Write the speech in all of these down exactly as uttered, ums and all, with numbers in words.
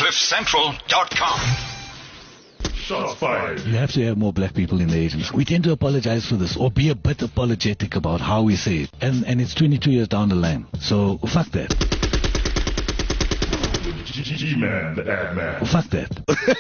cliff central dot com. Shots fired. You have to have more black people in the agency. We tend to apologize for this or be a bit apologetic about how we say it. And and it's twenty-two years down the line. So fuck that. G-Man, the ad man. Fuck that.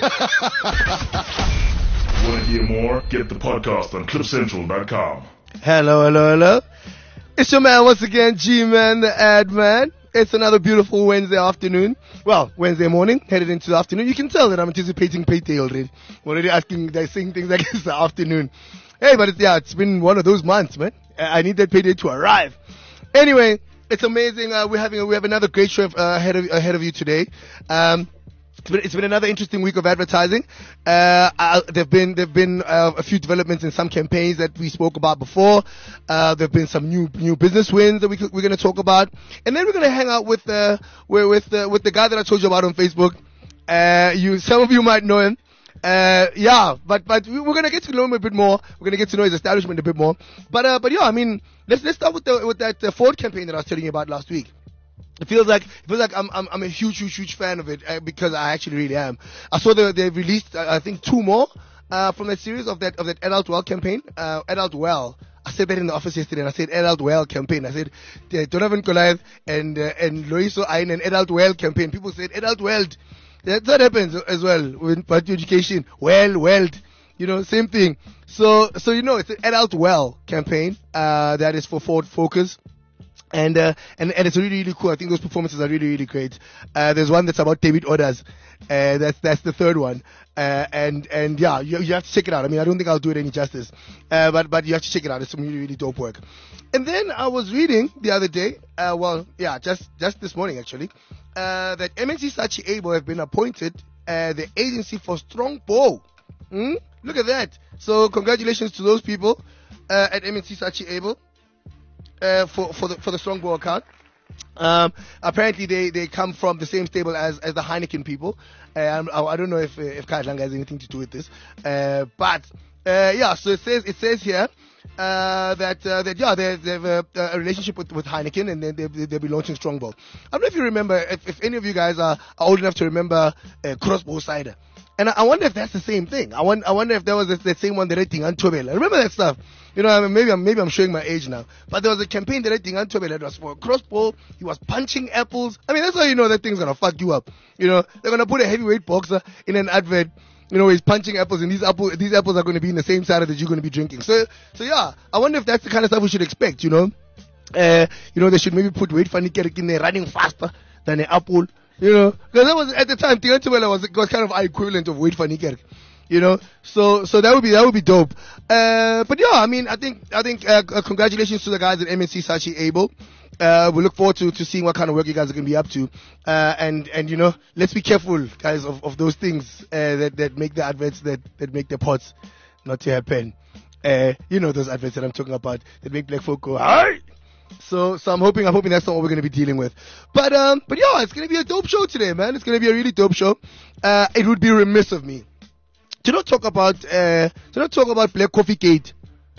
Want to hear more? Get the podcast on cliff central dot com. Hello, hello, hello. It's your man once again, G-Man, the ad man. It's another beautiful Wednesday afternoon. Well, Wednesday morning, headed into the afternoon. You can tell that I'm anticipating payday already. I'm already asking, they're saying things like it's the afternoon. Hey, but it's, yeah, it's been one of those months, man. I need that payday to arrive. Anyway, it's amazing. Uh, we're having, a, we have another great show uh, ahead of ahead of you today. Um, It's been, it's been another interesting week of advertising. Uh, uh, there've been there've been uh, a few developments in some campaigns that we spoke about before. Uh, there've been some new new business wins that we we're going to talk about, and then we're going to hang out with uh, with with, uh, with the guy that I told you about on Facebook. Uh, you some of you might know him. Uh, yeah, but but we're going to get to know him a bit more. We're going to get to know his establishment a bit more. But uh, but yeah, I mean, let's let's start with the with that uh, Ford campaign that I was telling you about last week. It feels like it feels like I'm I'm I'm a huge huge huge fan of it uh, because I actually really am. I saw they they released uh, I think two more uh, from that series of that of that Adult Well campaign. Uh, Adult Well. I said that in the office yesterday, and I said Adult Well campaign. I said uh, Donovan Goliath and uh, and Loiso Ayin an Adult Well campaign. People said Adult Weld. That that happens as well with party education. Well Weld. You know, same thing. So so you know it's an Adult Well campaign uh, that is for Ford Focus. And, uh, and, and it's really, really cool. I think those performances are really, really great. Uh, there's one that's about David Orders. Uh, that's, that's the third one. Uh, and, and yeah, you, you have to check it out. I mean, I don't think I'll do it any justice. Uh, but, but you have to check it out. It's some really, really dope work. And then I was reading the other day, uh, well, yeah, just, just this morning actually, uh, that M N C Saatchi Able have been appointed, uh, the agency for Strongbow. Hmm? Look at that. So congratulations to those people, uh, at M N C Saatchi Able. Uh, for for the for the Strongbow account. Um, apparently they, they come from the same stable as, as the Heineken people. Um, I, I don't know if if Kaitlanga has anything to do with this, uh, but uh, yeah. So it says it says here uh, that uh, that yeah they they have a, a relationship with, with Heineken, and then they they'll be launching Strongbow. I don't know if you remember, if, if any of you guys are, are old enough to remember uh, Crossbow cider. And I wonder if that's the same thing. I wonder, I wonder if that was the, the same one that I think Antobel. I remember that stuff. You know, I mean, maybe I'm maybe I'm showing my age now. But there was a campaign that I think Antobel that was for a crossbow. He was punching apples. I mean, that's how you know that thing's gonna fuck you up. You know, they're gonna put a heavyweight boxer in an advert. You know, he's punching apples, and these apple these apples are going to be in the same cider that you're going to be drinking. So, so yeah, I wonder if that's the kind of stuff we should expect. You know, uh, you know, they should maybe put weight funny character in there running faster than an apple. You know, because that was at the time, Tiantubela was was kind of our equivalent of Wade van Niekerk. You know, so so that would be that would be dope. Uh, but yeah, I mean, I think I think uh, uh, congratulations to the guys at M N C Saatchi Able. Uh, we look forward to, to seeing what kind of work you guys are going to be up to. Uh, and and you know, let's be careful, guys, of, of those things uh, that that make the adverts that that make the pots not to happen. Uh, you know those adverts that I'm talking about that make black folk go hi. So, so I'm hoping, I'm hoping that's not what we're going to be dealing with. But, um, but yeah, it's going to be a dope show today, man. It's going to be a really dope show. Uh, it would be remiss of me to not talk about, uh, to not talk about Black Coffee Gate.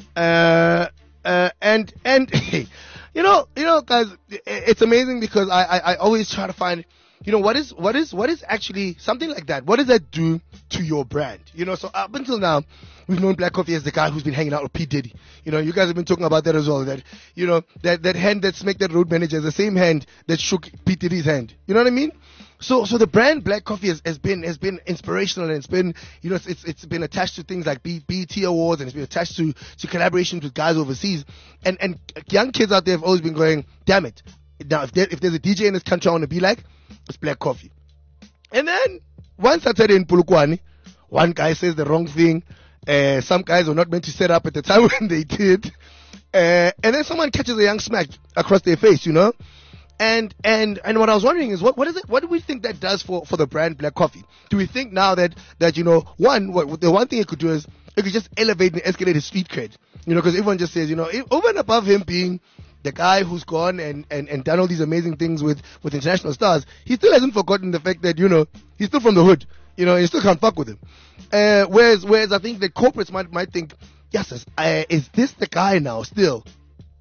Uh, uh, and, and, you know, you know, guys, it's amazing because I, I, I always try to find, you know, what is, what is, what is actually something like that? What does that do to your brand? You know, so up until now, we've known Black Coffee as the guy who's been hanging out with P. Diddy. You know, you guys have been talking about that as well. That, you know, that, that hand that smacked that road manager is the same hand that shook P. Diddy's hand. You know what I mean? So, so the brand Black Coffee has, has been, has been inspirational, and it's been, you know, it's, it's, it's been attached to things like B E T awards, and it's been attached to, to collaborations with guys overseas. And, and young kids out there have always been going, damn it. Now, if, there, if there's a D J in this country I want to be like, it's Black Coffee. And then, one Saturday in Polokwane, one guy says the wrong thing. Uh, some guys were not meant to set up at the time when they did. Uh, and then someone catches a young smack across their face, you know? And, and, and what I was wondering is, what, what is it, what do we think that does for, for the brand Black Coffee? Do we think now that, that, you know, one, what, the one thing it could do is, it could just elevate and escalate his street cred. You know, because everyone just says, you know, over and above him being the guy who's gone and, and, and done all these amazing things with, with international stars, he still hasn't forgotten the fact that, you know, he's still from the hood. You know, you still can't fuck with him. Uh, whereas, whereas I think the corporates might, might think, yes, uh, is this the guy now still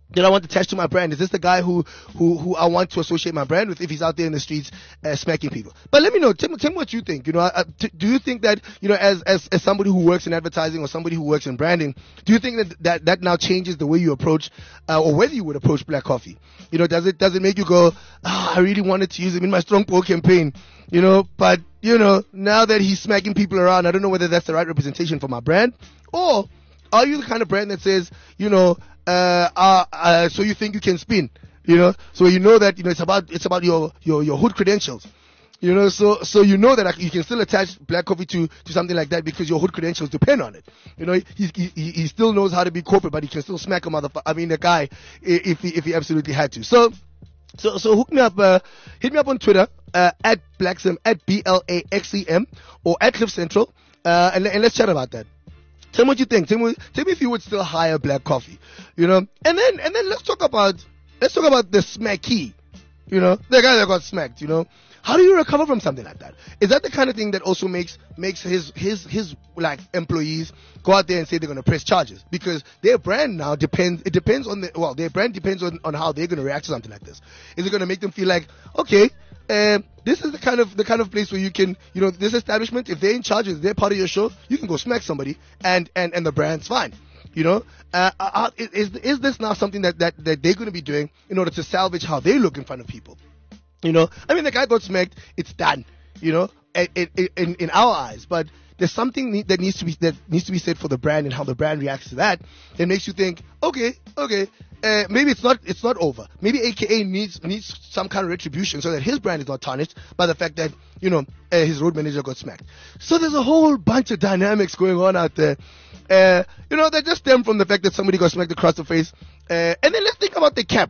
that I want attached to my brand? Is this the guy who, who, who I want to associate my brand with if he's out there in the streets uh, smacking people? But let me know. Tell me, tell me what you think. You know, uh, t- do you think that, you know, as, as as somebody who works in advertising or somebody who works in branding, do you think that that, that now changes the way you approach uh, or whether you would approach Black Coffee? You know, does it does it make you go, oh, I really wanted to use him in my Strong Poor campaign, you know, but, you know, now that he's smacking people around, I don't know whether that's the right representation for my brand? Or are you the kind of brand that says, you know, Uh, uh, uh, so you think you can spin, you know? So you know that, you know, it's about, it's about your, your, your hood credentials, you know? So, so you know that you can still attach Black Coffee to, to something like that because your hood credentials depend on it. You know, he, he, he still knows how to be corporate, but he can still smack a motherfucker, I mean, a guy, if he, if he absolutely had to. So, so, so hook me up, uh, hit me up on Twitter, uh, at Blaxem, at B L A X E M, or at Cliff Central, uh, and, and let's chat about that. Tell me what you think. Tell me, tell me if you would still hire Black Coffee, you know. And then, and then let's talk about, let's talk about the smacky, you know, the guy that got smacked, you know. How do you recover from something like that? Is that the kind of thing that also makes makes his his his like employees go out there and say they're going to press charges because their brand now depends. It depends on the well, their brand depends on on how they're going to react to something like this. Is it going to make them feel like, okay, Um, this is the kind of the kind of place where you can, you know, this establishment, if they're in charge, if they're part of your show, you can go smack somebody, and and and the brand's fine, you know. Uh, uh, is is this now something that that, that they're going to be doing in order to salvage how they look in front of people? You know, I mean, the guy got smacked, it's done, you know, in in, in our eyes, but there's something that needs to be that needs to be said for the brand and how the brand reacts to that. That makes you think, okay, okay. Uh, maybe it's not it's not over. Maybe A K A needs needs some kind of retribution so that his brand is not tarnished by the fact that, you know, uh, his road manager got smacked. So there's a whole bunch of dynamics going on out there, uh, you know, that just stem from the fact that somebody got smacked across the face. Uh, and then let's think about the cap.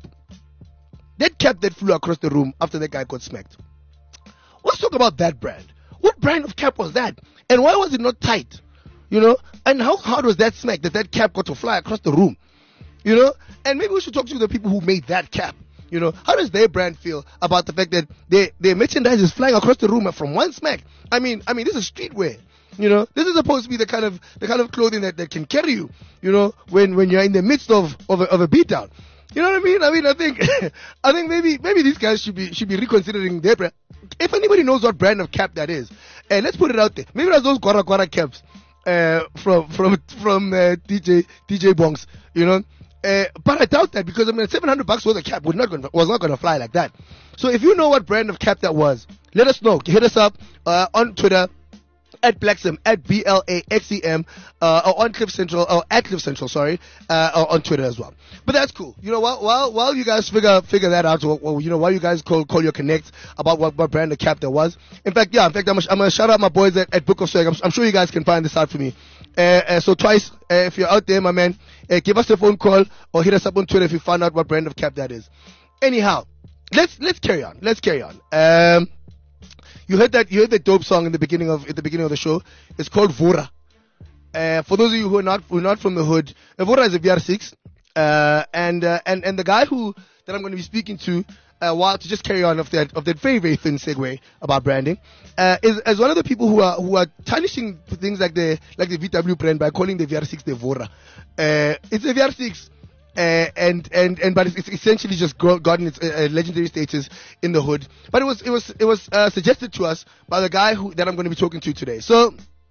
That cap that flew across the room after that guy got smacked. Let's talk about that brand. What brand of cap was that? And why was it not tight? You know? And how hard was that smack that that cap got to fly across the room? You know, and maybe we should talk to the people who made that cap. You know, how does their brand feel about the fact that they, their merchandise is flying across the room from one smack? I mean, I mean, this is streetwear. You know, this is supposed to be the kind of the kind of clothing that, that can carry you. You know, when, when you're in the midst of of a, of a beatdown. You know what I mean? I mean, I think I think maybe maybe these guys should be should be reconsidering their brand. If anybody knows what brand of cap that is, and let's put it out there. Maybe that's those Guara Guara caps uh, from from from uh, D J D J Bongs. You know. Uh, but I doubt that because I mean seven hundred bucks worth of cap was not going was not going to fly like that. So if you know what brand of cap that was, let us know. Hit us up uh, on Twitter at Blaxem, at B L A X E M, uh, or on Cliff Central, or at Cliff Central, sorry, uh, or on Twitter as well. But that's cool. You know, while while while you guys figure figure that out, or, or you know, while you guys call call your connect about what, what brand of cap that was. In fact, yeah, in fact, I'm, I'm gonna shout out my boys at, at Book of Swag. I'm, I'm sure you guys can find this out for me. Uh, uh, so twice, uh, if you're out there, my man, uh, give us a phone call or hit us up on Twitter if you find out what brand of cap that is. Anyhow, let's let's carry on. Let's carry on. Um, you heard that you heard that dope song in the beginning of at the beginning of the show. It's called Vora. Uh, for those of you who are not who are not from the hood, uh, Vora is a V R six, uh, and uh, and and the guy who that I'm going to be speaking to. Uh, while to just carry on of that of that very very thin segue about branding, uh, is as one of the people who are who are tarnishing things like the like the V W brand by calling the V R six the Vora. Uh, it's a V R six, uh, and and and but it's, it's essentially just go, gotten its uh, legendary status in the hood. But it was it was it was uh, suggested to us by the guy who that I'm going to be talking to today. So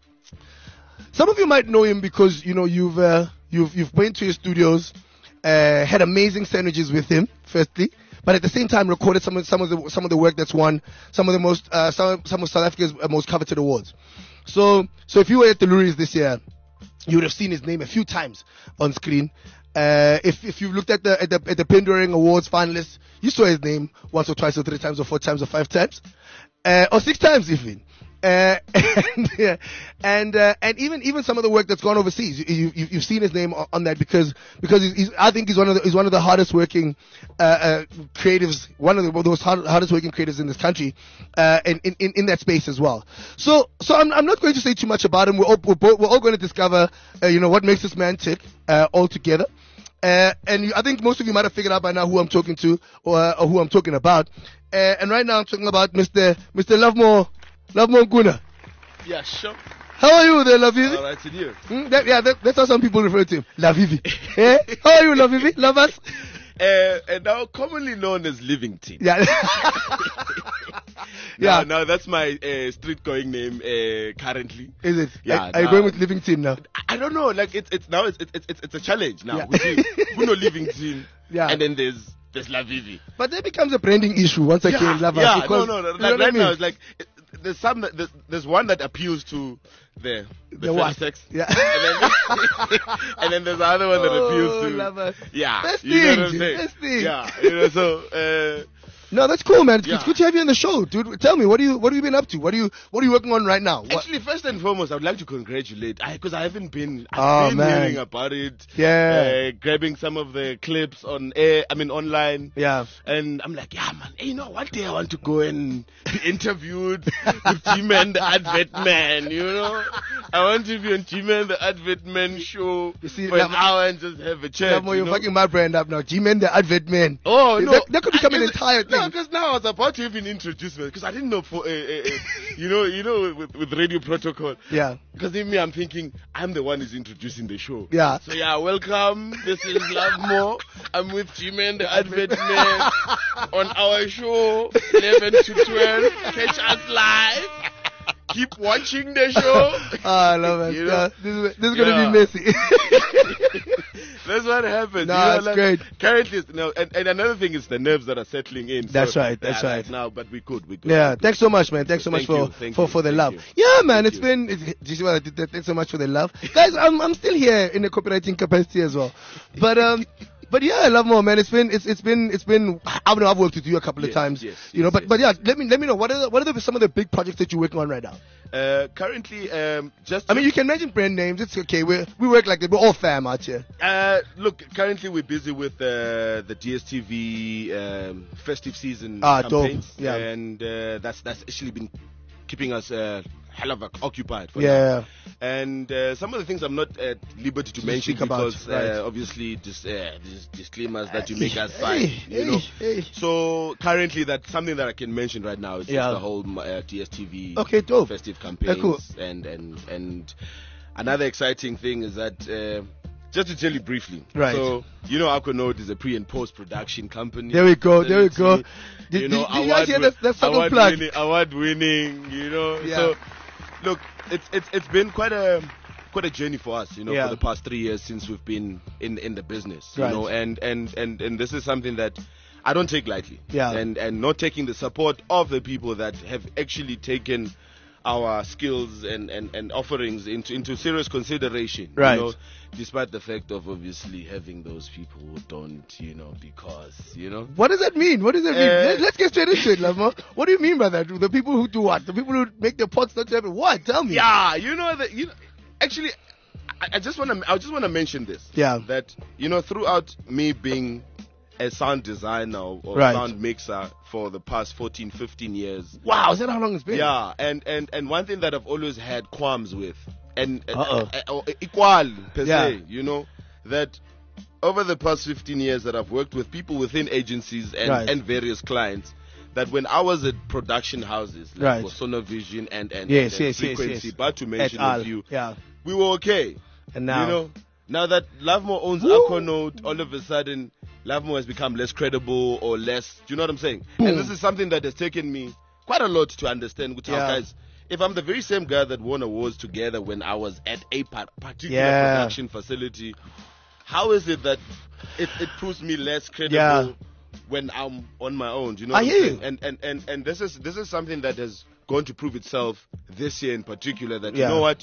some of you might know him because you know you've uh, you've you've went to his studios, uh, had amazing sandwiches with him. Firstly. But at the same time, recorded some of some of the some of the work that's won some of the most uh, some some of South Africa's most coveted awards. So so if you were at the Luries this year, you would have seen his name a few times on screen. Uh, if if you looked at the at the at the Penduring Awards finalists, you saw his name once or twice or three times or four times or five times, uh, or six times even. Uh, and yeah, and uh, and even even some of the work that's gone overseas, you, you you've seen his name on, on that because because he's, he's, I think he's one of the he's one of the hardest working uh, uh, creatives, one of the most hard, hardest working creatives in this country, uh, in, in in that space as well. So so I'm I'm not going to say too much about him. We're all, we're, both, we're all going to discover uh, you know what makes this man tick uh, all together. Uh, and you, I think most of you might have figured out by now who I'm talking to or, uh, or who I'm talking about. Uh, and right now I'm talking about Mister Mister Lovemore. Lovemore Nkuna. Yeah, sure. How are you there, Lavivi? All right, and you? Hmm? That, yeah, that, that's how some people refer to him. Lavivi. eh? How are you, Lavivi? Love us? uh, and now commonly known as Livington. Yeah. Now, Yeah. now that's my uh, street going name uh, currently. Is it? Yeah, Are, are you now- going with Livington now? I- I don't know. Like it's it's now it's it's it's, it's a challenge now. Yeah. We see we know Livington. Yeah. And then there's there's La Vivi. But that becomes a branding issue once again, Yeah, Lava. yeah, because, no, no, no. you know Like what I right now, mean? it's like it, there's some that, there's, there's one that appeals to the the, The what? sex, Yeah. and then and then there's the other one that Oh, appeals to Lava. yeah. Best you know what I'm thing, saying? best thing. Yeah, you know. So uh, No, that's cool, man. It's, it's Yeah. good to have you on the show, dude. Tell me, what do you what have you been up to? What are you what are you working on right now? What? actually, first and foremost, I would like to congratulate because I, haven't been I've Oh, been man. hearing about it. Yeah. uh, grabbing some of the clips on air. I mean online. Yeah. And I'm like, yeah, man, hey, you know, one day I want to go and be interviewed with G-Man the Advert Man, you know? I want to be on G-Man the Advert Man show You see, for an now- hour and just have a chat. Lava, you you're know? fucking my brand up now. G-Man the Advert Man. Oh, no. That, that could become I- an is it- entire thing. No, because now I was about to even introduce me because I didn't know for, uh, uh, uh, you know, you know, with, with radio protocol. Yeah. Because in me, I'm thinking I'm the one who's introducing the show. Yeah. So yeah, welcome. This is Love More. I'm with G-Man, the Advert Man, on our show, eleven to twelve. Catch us live. Keep watching the show. Ah, I love it. You know? Yeah, this is this is gonna Yeah. be messy. That's what happens. No, you know, it's like, great. Currently, it's- no, and, and another thing is the nerves that are settling in. That's So, right, that's yeah, right. like now, but we could, we could. Yeah, we could. thanks so much, man. Thanks so much Thank for you, thank for, you, for the thank love. you. Yeah, man, Thank it's you. been. It's, do you see what I did there? Thanks so much for the love, guys. I'm I'm still here in the copywriting capacity as well, but um. But yeah, I love more, man. It's been, it's, it's been, it's been. I know I've worked with you a couple of Yes, times, yes, you know. yes, But, yes. but yeah, let me, let me know what are, the, what are the, some of the big projects that you're working on right now. Uh, currently, um, just. I mean, you can mention brand names. It's okay. We we work like that. We're all fam out here. Uh, look, currently we're busy with uh, the D S T V um, festive season Ah, dope. campaigns, Yeah. and uh, that's that's actually been keeping us uh, hell of a occupied. For Yeah. now. And uh, some of the things I'm not at liberty to To mention speak about, because right. uh, obviously dis- uh, dis- disclaimers that you make us Hey, sign. hey, You know. hey. So currently, that's something that I can mention right now. It's Yeah. just the whole uh, D S T V Okay, dope. festive Yeah, campaigns, cool. and and and another exciting thing is that. Uh, just to tell you briefly, Right. so you know, Aquanaut is a pre and post production company. There we go, there we go. Facility, Did- you know, did- did you guys hear award- that- that subtle award plug? winning, award winning, you know. Yeah. So, look, it's it's it's been quite a quite a journey for us, you know, Yeah. for the past three years since we've been in in the business, you Right. know, and and and and this is something that I don't take lightly. Yeah. And and not taking the support of the people that have actually taken our skills and, and, and offerings into into serious consideration. Right. You know, despite the fact of obviously having those people who don't, you know, because, you know. What does that mean? What does that mean? Uh, Let, let's get straight into it, Lama. What do you mean by that? The people who do what? The people who make their pots not to happen. What? Tell me. Yeah, you know that you know, actually I, I just want to I just want to mention this. Yeah. That you know throughout me being a sound designer or Right. sound mixer for the past fourteen, fifteen years. Wow, is that how long it's been? Yeah, and, and, and one thing that I've always had qualms with, and uh, Uh-oh. uh, uh, equal per Yeah. se, you know, that over the past fifteen years that I've worked with people within agencies and, Right. and various clients, that when I was at production houses, like Right. for Sonovision and, and, Yes, and yes, yes, Frequency, yes. but to Et mention al. a few, Yeah. we were okay. And now. You know, now that Lovemore owns Woo. Aquanaut, all of a sudden, Lovemore has become less credible or less. Do you know what I'm saying? Boom. And this is something that has taken me quite a lot to understand. Which Yeah. how guys, if I'm the very same guy that won awards together when I was at a par- particular Yeah. production facility, how is it that it, it proves me less credible? Yeah. When I'm on my own? Do you know I what I'm hear saying? you. And, and, and, and this is this is something that has going to prove itself this year in particular. That Yeah. you know what,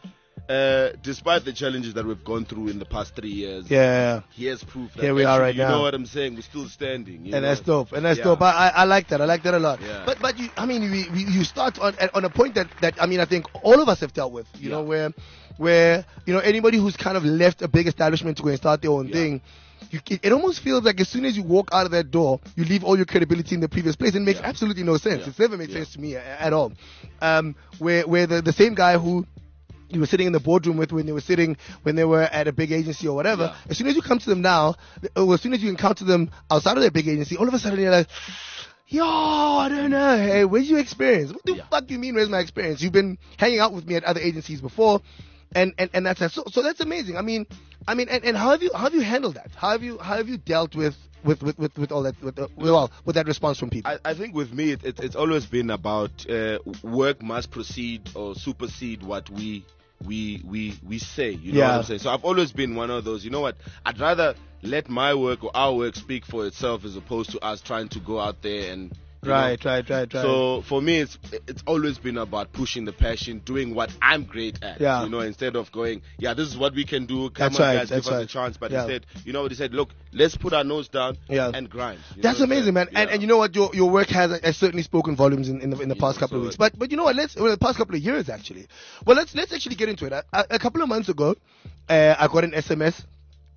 uh, despite the challenges that we've gone through in the past three years, Yeah. he has proved that Here we are actually, right you now. know what I'm saying? We're still standing. you And know? that's dope. And that's Yeah. dope. I, I I like that. I like that a lot. Yeah. But but you, I mean, we, we, you start on at- on a point that, that I mean, I think all of us have dealt with. You Yeah. know, where where you know anybody who's kind of left a big establishment to go and start their own Yeah. thing. You, it, it almost feels like as soon as you walk out of that door, you leave all your credibility in the previous place. It makes Yeah. absolutely no sense. Yeah. It's never made Yeah. sense to me a- at all. Um, where where the, the same guy who you were sitting in the boardroom with when they were sitting when they were at a big agency or whatever. Yeah. As soon as you come to them now, or as soon as you encounter them outside of their big agency, all of a sudden you're like, yo, I don't know. Hey, where's your experience? What the Yeah. fuck do you mean, where's my experience? You've been hanging out with me at other agencies before, and and, and that's so so that's amazing. I mean, I mean, and, and how have you how have you handled that? How have you how have you dealt with with with, with, with all that with, uh, well with that response from people? I, I think with me, it, it, it's always been about uh, work must proceed or supersede what we we we we say. You know Yeah. what I'm saying? So I've always been one of those. You know what? I'd rather let my work or our work speak for itself as opposed to us trying to go out there and. you know. Right, right, right, right. So for me, it's it's always been about pushing the passion, doing what I'm great at. Yeah. You know, instead of going, yeah, this is what we can do. Come That's on, right, guys, that's give us right. a chance. But Yeah. instead, you know what he said? Look, let's put our nose down Yeah. and grind. You That's know what I'm amazing, man. saying? And Yeah. and you know what? Your your work has, has certainly spoken volumes in, in the in the You past know, couple of so weeks. But but you know what? Let's well, the past couple of years actually. Well, let's let's actually get into it. A, a, a couple of months ago, uh, I got an S M S,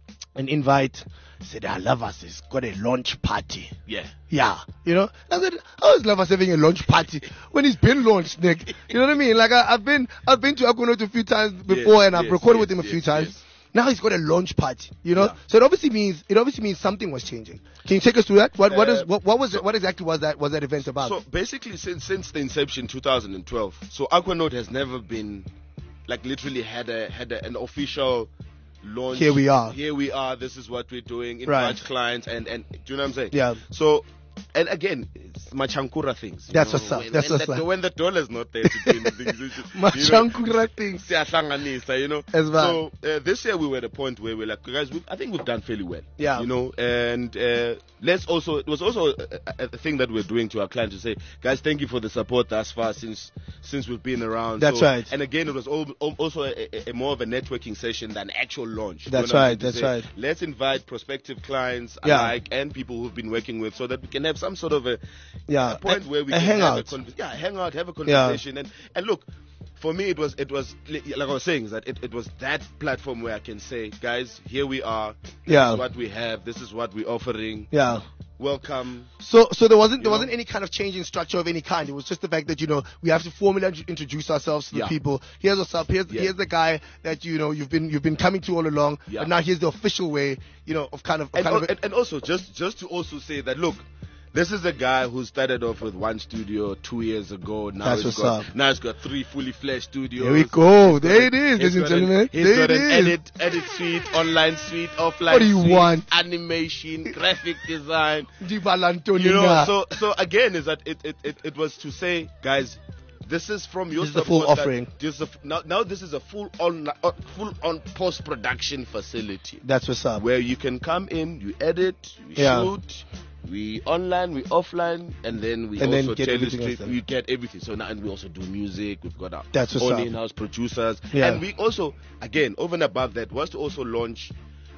an invite. Said, I love us. It's got a launch party. Yeah. Yeah, you know. I said, how is Love Us having a launch party when it's been launched, Nick? You know what I mean? Like I, I've been, I've been to Aquanaut a few times before, Yes, and I've yes, recorded yes, with him a yes, few times. yes. Now he's got a launch party, you know. Yeah. So it obviously means, it obviously means something was changing. Can you take us through that? What, what is, Uh, what, what was, it, what exactly was that, was that event about? So basically, since since the inception, two thousand twelve, so Aquanaut has never been, like, literally had a had a, an official launch. Here we are. Here we are. This is what we're doing. Invite Right. clients and and do you know what I'm saying? Yeah. So. And again, it's machankura things. you That's know, what's up, When, that's when, what's the, up. when the dollar's not there to do the things, it's just, you know, Machankura things. siyahlanganisa, you know. As well. So uh, this year we were at a point where we're like, guys, we've, I think we've done fairly well. Yeah. You know, and uh, let's also, it was also a, a, a thing that we're doing to our clients to say, guys, thank you for the support thus far since since we've been around. That's So- right. And again, it was al- al- also a, a, a more of a networking session than actual launch. You That's know what I'm right, saying? To that's say, right. Let's invite prospective clients Yeah. alike and people who've been working with so that we can have some sort of a, Yeah. a point A- where we a can hangout. have a conversation. Yeah, hang out, have a conversation, and and look, for me it was it was li- like I was saying is that it, it was that platform where I can say, guys, here we are. This Yeah. is what we have. This is what we're offering. Yeah. Welcome. So, so there wasn't there You know? wasn't any kind of change in structure of any kind. It was just the fact that you know we have to formally int- introduce ourselves to the Yeah. people. Here's what's up. Here's Yeah. here's the guy that you know you've been you've been coming to all along. Yeah. But now here's the official way, you know, of kind of, of And, kind al- of and, and also just just to also say that look. This is a guy who started off with one studio two years ago. Now That's he's what's got up. now he's got three fully fledged studios. Here we go. He's got There a- it is, he's ladies and got an- gentlemen. He's There got it an is. edit edit suite, online suite, offline What do you suite, want? animation, graphic design. Diva Lantonina. You know, so so again is that it, it, it, it was to say, guys, this is from your This is the full support that- offering. This is a f- now, now this is a full on uh, full on post production facility That's what's up. where you can come in, you edit, you Yeah. shoot, we online, we offline, and then we And then also get tell the everything else street, done. we get everything. So now and we also do music. We've got our That's what's own up. in-house producers, Yeah. and we also again over and above that was to also launch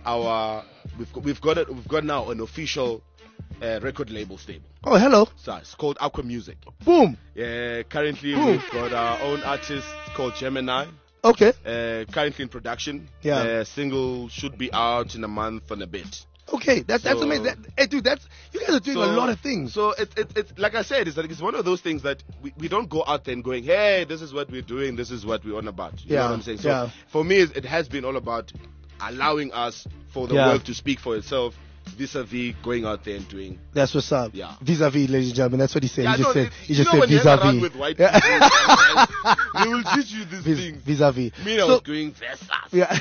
our we've got, we've got it we've got now an official uh, record label stable. Oh, hello. So it's called Aqua Music. Boom. Uh, currently, Cool. we've got our own artist called Gemini. Okay. Uh, currently in production. Yeah. The single should be out in a month and a bit. Okay. That's that's So- amazing. That, hey, dude, that's you guys are doing a lot of things. So it's it, it's like I said, it's like it's one of those things that we, we don't go out there and going, hey, this is what we're doing, this is what we're on about. You Yeah, know what I'm saying? So yeah. for me, it has been all about allowing us for the Yeah. work to speak for itself, vis-a-vis going out there and doing. That's what's up. Yeah. Vis-a-vis, ladies and gentlemen. That's what he said. Yeah, he just no, said. it- He you just know said when you hang around vis-a-vis. with white Yeah. people, they will teach you these Vis- things. Vis-a-vis. Me, I So- was going Versus. Yeah.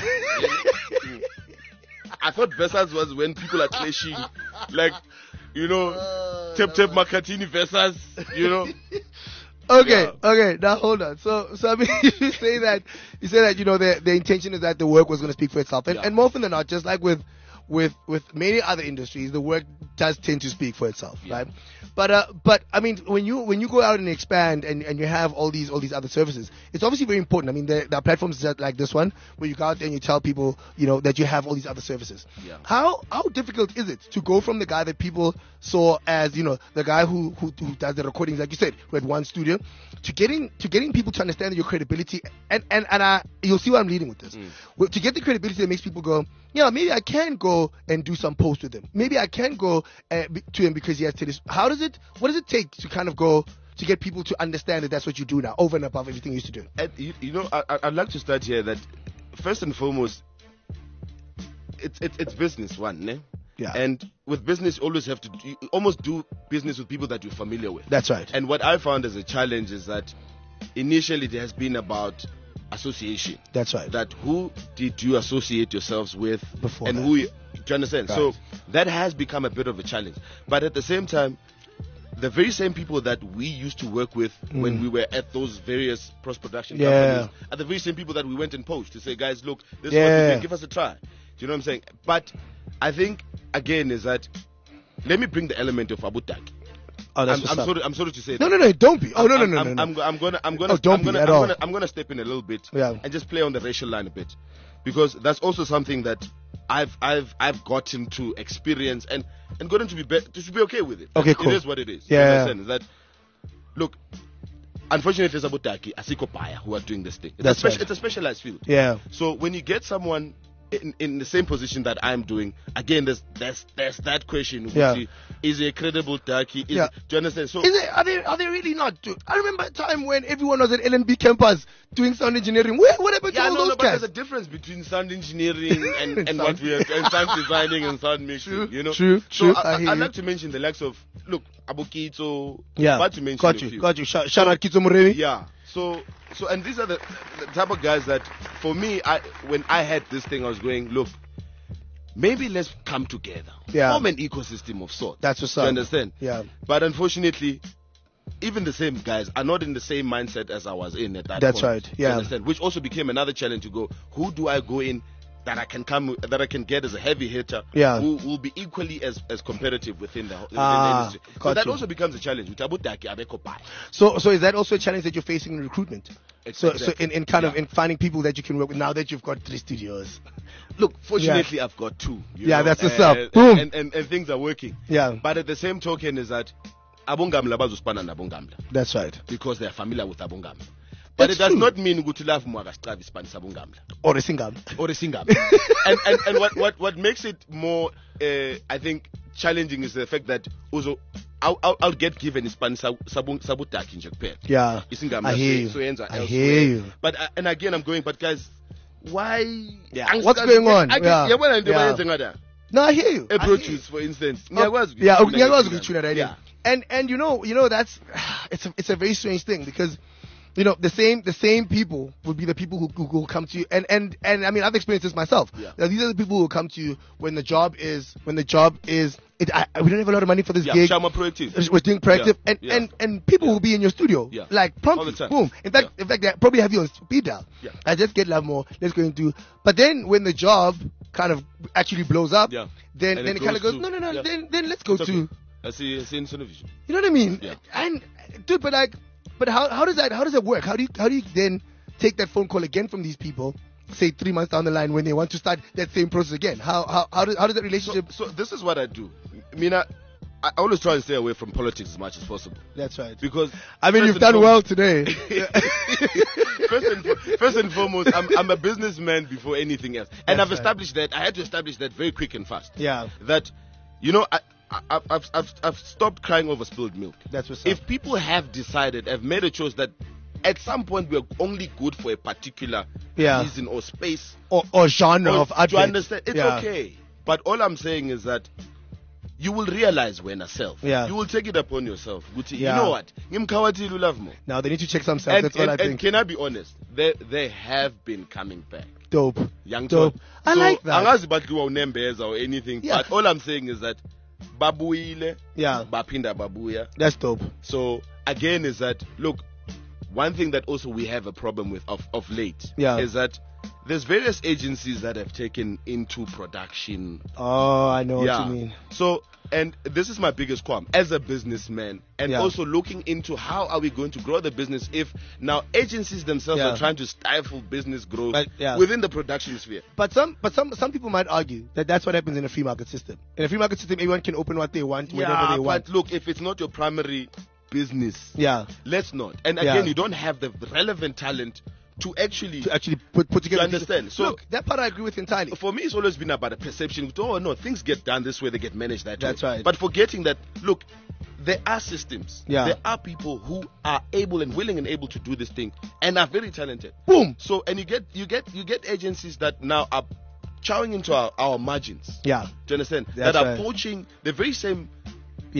I thought Versus was when people are clashing, like, you know, Tep Tep Makatini Versus, you know. Okay, Yeah. okay. Now hold on. So, so I mean, you say that you say that you know the the intention is that the work was going to speak for itself, and, Yeah. and more often than not, just like with with with many other industries, the work does tend to speak for itself, Yeah. right? But uh, but I mean, when you when you go out and expand and, and you have all these all these other services, it's obviously very important. I mean, there, there are platforms that, like this one where you go out there and you tell people, you know, that you have all these other services. Yeah. How how difficult is it to go from the guy that people saw as, you know, the guy who who, who does the recordings, like you said, who had one studio, to getting to getting people to understand your credibility, and and and I, you'll see where I'm leading with this. Well, to get the credibility that makes people go, yeah, maybe I can go and do some post with him. Maybe I can go uh, be- to him because he has tennis. How does it? What does it take to kind of go to get people to understand that that's what you do now, over and above everything you used to do? And you, you know, I, I- I'd like to start here that first and foremost, it's it's, it's business one, ne? Yeah. And with business, you always have to do, you almost do business with people that you're familiar with. That's right. And what I found as a challenge is that initially it has been about association. That's right. That who did you associate yourselves with, Before and that. who you- you understand? Right. So that has become a bit of a challenge. But at the same time, the very same people that we used to work with Mm. when we were at those various post-production Yeah. companies are the very same people that we went and poached to say, guys, look, this is Yeah. what we're doing, give us a try. Do you know what I'm saying? But I think, again, is that, let me bring the element of Abu Taki. Oh, that's I'm, what's I'm up. sorry. I'm sorry to say No, that. no, no, don't be. Oh, no, no, I'm, no, I'm, no, no. I'm, I'm gonna, I'm gonna, Oh, don't I'm gonna, be at I'm all. gonna, I'm gonna step in a little bit Yeah. and just play on the racial line a bit, because that's also something that I've, I've, I've gotten to experience and, and gotten to be, be to be okay with it. Okay, It cool. is what it is. Yeah. You understand? Is that, look, unfortunately, there's Abu Taki, Asiko Paya, who are doing this thing. It's, That's a speci- right. it's a specialized field. Yeah. So when you get someone in, in the same position that I'm doing, again, there's there's there's that question. Yeah. Ukuthi, is he a credible Taki? Is Yeah. it- do you understand? So Is it, are they are they really not? Do, I remember a time when everyone was at L N B campus doing sound engineering. Where what happened to yeah, all no, those no, but guys? there's a difference between sound engineering and, and Sound- what we are and sound designing and sound mixing. True, you know, true, so true, I, I I, hear I'd you. like to mention the likes of look Abu Kito. Yeah. But to mention Got a you, few. got you. Shout, shout out Kitso Muremi. Yeah. So so and these are the, the type of guys that for me, I when I had this thing, I was going, look, maybe let's come together, Yeah. form an ecosystem of sorts. That's what's You up. understand? Yeah. But unfortunately, even the same guys are not in the same mindset as I was in at that That's point. right, You yeah. understand? Which also became another challenge to go, who do I go in that I can come that I can get as a heavy hitter Yeah. who will be equally as, as competitive within the, within Ah, the industry. So got that you. also becomes a challenge. With Abu Taki, Abeko Pai. So so is that also a challenge that you're facing in recruitment? Ex- So so exactly. in, in kind of Yeah. in finding people that you can work with now that you've got three studios. Look, fortunately, I've got two. you Yeah, know, that's what's uh, up. and- Boom. And, and, and things are working. Yeah. But at the same token is that Abungamla bazuspana na Abungamla That's right. because they are familiar with Abungamla. But That's it does true. not mean ukuthi love mwagastravi Spanish Abungamla Or a singer. or a singer. and and, and what, what, what makes it more, uh, I think, challenging is the fact that also I'll, I'll, I'll get given Spanish Sabutaki in Japan. Yeah. Isingamla I hear you. so ends are I elsewhere. hear you. But uh, and again, I'm going. But guys, why? Yeah. What's going on? I can, Yeah. yeah. When I'm Yeah. doing No, I hear you. I Ebro hear you. juice, for instance. Oh, Nyakwazi yeah, ukuthi Nyakwazi mina ukuthi right? Yeah. And and you know, you know that's it's a, it's a very strange thing because you know the same the same people would be the people who who, who come to you and and and I mean I've experienced this myself. Yeah. Now, these are the people who come to you when the job is when the job is it. I, we don't have a lot of money for this Yeah, gig. Shama Proactive. We're doing proactive, Yeah, and, yeah. and and people will be in your studio, Yeah. like All promptly, the time. boom. In fact, Yeah. in fact, they probably have you on speed dial. Yeah. I just get love more. Let's go into. But then when the job kind of actually blows up, Yeah. then And then it it kind of goes goes to- no no no. yeah. Then then let's go It's to okay. I see, I see in television. you know what I mean? Yeah. And dude, but like, but how how does that how does that work? How do you how do you then take that phone call again from these people? Say three months down the line when they want to start that same process again. How how how does how does that So, relationship? so this is what I do. I mean, I, I always try to stay away from politics as much as possible That's right. because I mean, first you've and done foremost- well today. first, and, fo- first and foremost, I'm, I'm a businessman before anything else, and That's I've right. established that. I had to establish that very quick and fast. Yeah. That, you know, I, I, I've, I've, I've stopped crying over spilled milk. That's what's up. If people have decided, have made a choice that at some point we're only good for a particular Yeah. reason or space, or, or genre or of advert. to understand, it's Yeah. okay. But all I'm saying is that you will realize when yourself. Yeah. You will take it upon yourself. Ukuthi, Yeah. You know what? Ngimkhawathilu love more. Now they need to check some stuff. And, That's what and, I and think. can I be honest? They they have been coming back. Dope. Young Dope. I so, like that. Angazi badliwa unembeza or anything. Yeah. But all I'm saying is that babuyile, Yeah. bapinda babuya. That's dope. So again is that look, one thing that also we have a problem with of, of late Yeah. is that there's various agencies that have taken into production. Oh, I know yeah. what you mean. So and this is my biggest qualm as a businessman and Yeah. also looking into how are we going to grow the business if now agencies themselves Yeah. are trying to stifle business growth But, yeah. within the production sphere. But some, but some, some people might argue that that's what happens in a free market system. In a free market system, everyone can open what they want, whenever Yeah, they want. but look, if it's not your primary business, Yeah, let's not. And Yeah. again, you don't have the relevant talent to actually. to actually put put together. To understand. So- look, that part I agree with entirely. For me, it's always been about a perception. Oh no, things get done this way, they get managed that That's way. right. But forgetting that, look, there are systems. Yeah. There are people who are able and willing and able to do this thing and are very talented. Boom. So and you get you get you get agencies that now are chowing into our, our margins. Yeah. Do you understand? That's that are right. poaching the very same Yes.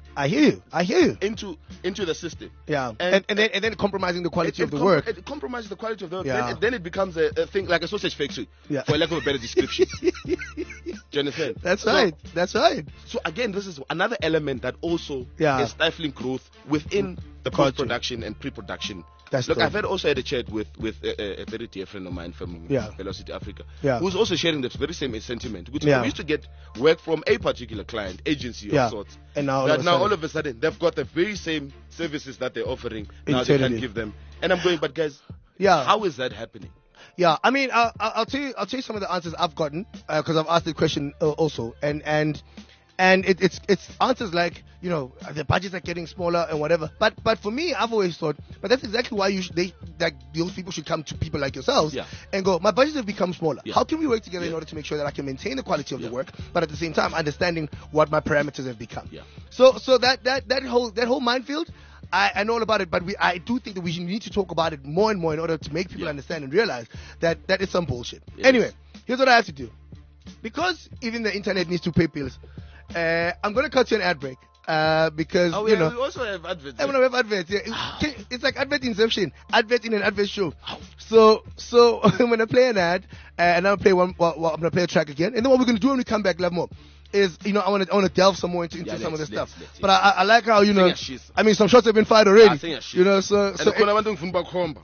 I hear you. I hear you. into into the system. Yeah. And- And and, then and then compromising the quality It- of it the com- work. It compromises the quality of the work. Yeah. Then, then it becomes a, a thing like a sausage factory, Yeah. for lack of a better description. Do you understand? That's So- right. That's right. So again, this is another element that also Yeah. is stifling growth within the Culture. post-production and pre-production. That's Look, true. I've had also had a chat with with a, a very dear friend of mine from Yeah. Velocity Africa, Yeah. who's also sharing that very same sentiment. Which Yeah. we used to get work from a particular client agency Yeah. of sorts, And now all that of a now sudden- all of a sudden they've got the very same services that they're offering. Now they Internally. can't give them, and I'm going, but guys, Yeah. how is that happening? Yeah, I mean, I'll, I'll I'll tell you, I'll tell you some of the answers I've gotten because I've asked the question uh, also, and and and it, it's it's answers like, you know, the budgets are getting smaller and whatever. But but for me, I've always thought, but that's exactly why you should, they like those people should come to people like yourselves Yeah. and go, my budgets have become smaller. Yeah. How can we work together in Yeah. order to make sure that I can maintain the quality of Yeah. the work, but at the same time understanding what my parameters have become. Yeah. So so that that that whole that whole minefield. I, I know all about it, but we, I do think that we need to talk about it more and more in order to make people Yeah. understand and realize that that is some bullshit. It Anyway, is. here's what I have to do. Because even the internet needs to pay bills, uh, I'm going to cut you an ad break. Uh, because, Oh, you yeah, know, we also have adverts. I want to have adverts. Yeah. It- It's like advert inception, advert in an advert show. So, so I'm going to play an ad, uh, and I'm going to play one, well, well, I'm going to play a track again. And then what we're going to do when we come back, love more, is, you know, I want to I want to delve some more into, into Yeah, some of the let's- stuff. let's- let's, But I, I I like how, you know, Sing a shit. I mean, some shots have been fired already. Ah, sing a shit. You know, so, And so khona abantu ngifuna ukubakhomba.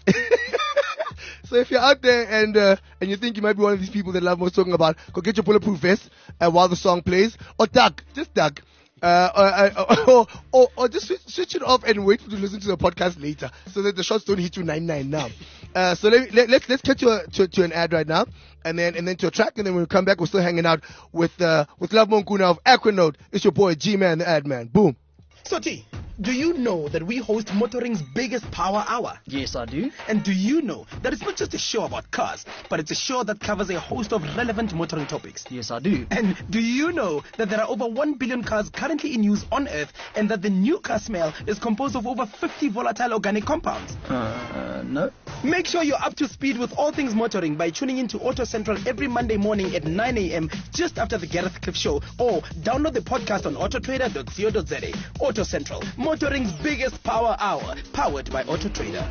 so if you're out there and uh, and you think you might be one of these people that Love was talking about, go get your bulletproof vest uh, while the song plays, or duck, just duck. Uh, or, or, or, or just switch, switch it off and wait to listen to the podcast later, so that the shots don't hit you nine nine now. Uh, so let, let, let's let's get to, a, to to an ad right now, and then and then to a track, and then when we come back, we're still hanging out with uh, with Love Monkuna of Aquanote. It's your boy G Man, the ad man. Boom. So T, do you know that we host Motoring's biggest power hour? Yes, I do. And do you know that it's not just a show about cars, but it's a show that covers a host of relevant motoring topics? Yes, I do. And do you know that there are over one billion cars currently in use on Earth, and that the new car smell is composed of over fifty volatile organic compounds? Uh, uh, no. Make sure you're up to speed with all things motoring by tuning in to Auto Central every Monday morning at nine a.m. just after the Gareth Cliff Show, or download the podcast on auto trader dot co dot za. Auto Central, motoring's biggest power hour, powered by Auto Trader.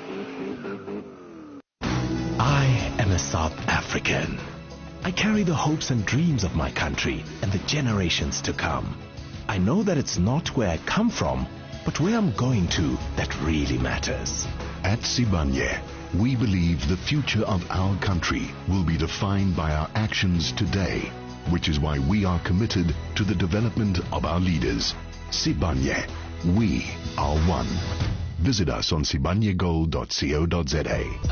I am a South African. I carry the hopes and dreams of my country and the generations to come. I know that it's not where I come from, but where I'm going to that really matters. At Sibanye, we believe the future of our country will be defined by our actions today, which is why we are committed to the development of our leaders. Sibanye, we are one. Visit us on sibanye gold dot co dot za.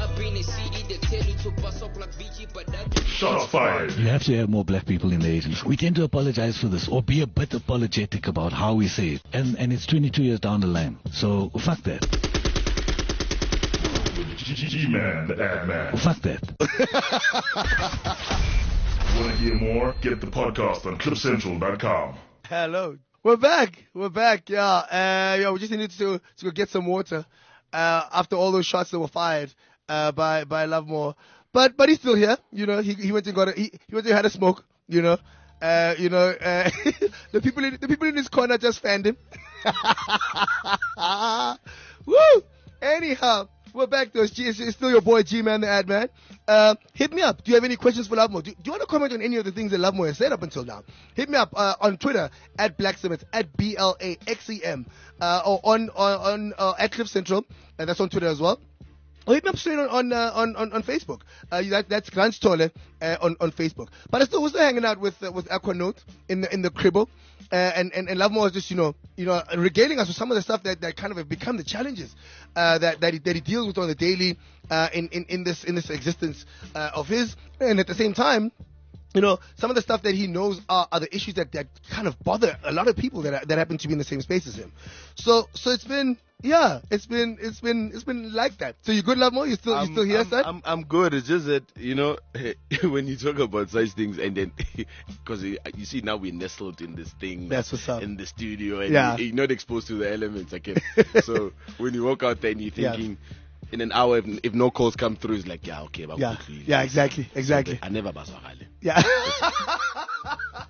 Shots fired. You have to have more black people in the agency. We tend to apologize for this or be a bit apologetic about how we say it. And and it's twenty-two years down the line. So fuck that. G-Man, the ad man. Fuck that. Want to hear more? Get the podcast on cliff central dot com. Hello. We're back. We're back. Yeah. Uh, yeah. We just needed to to go get some water uh, after all those shots that were fired uh, by by Lovemore. But but he's still here. You know, he he went and got a, he, he went and had a smoke. You know, uh, you know, uh, the people in, the people in his corner just fanned him. Woo. Anyhow. We're back to us. G- It's still your boy G-Man, the ad man. Uh, hit me up. Do you have any questions for Lovemore? Do, do you want to comment on any of the things that Lovemore has said up until now? Hit me up uh, on Twitter at Blacksmith, at B L A X E M, uh, or on on, on uh, at Cliff Central, and that's on Twitter as well. Or hit me up straight on on uh, on, on, on Facebook. Uh, that, that's Grant Tolle uh, on on Facebook. But I still was still hanging out with uh, with Aquanote in the in the cribble. Uh, and, and, and Lovemore is just, you know, you know, regaling us with some of the stuff that, that kind of have become the challenges uh, that that he, that he deals with on the daily uh, in, in, in this in this existence uh, of his, and at the same time, you know, some of the stuff that he knows are, are the issues that, that kind of bother a lot of people that are, that happen to be in the same space as him. So so it's been yeah, it's been it's been it's been like that. So you good, Lovemore? You still you I'm- still here, I'm, son? I'm, I'm good. It's just that, you know, when you talk about such things, and then, because you see now we're nestled in this thing. That's what's up. In the studio, and Yeah. you, you're not exposed to the elements again. So when you walk out there and you're Yeah. thinking, in an hour, if, if no calls come through, it's like, yeah, okay. But Yeah, quickly, yeah, exactly, exactly. I never bazwakale. Yeah.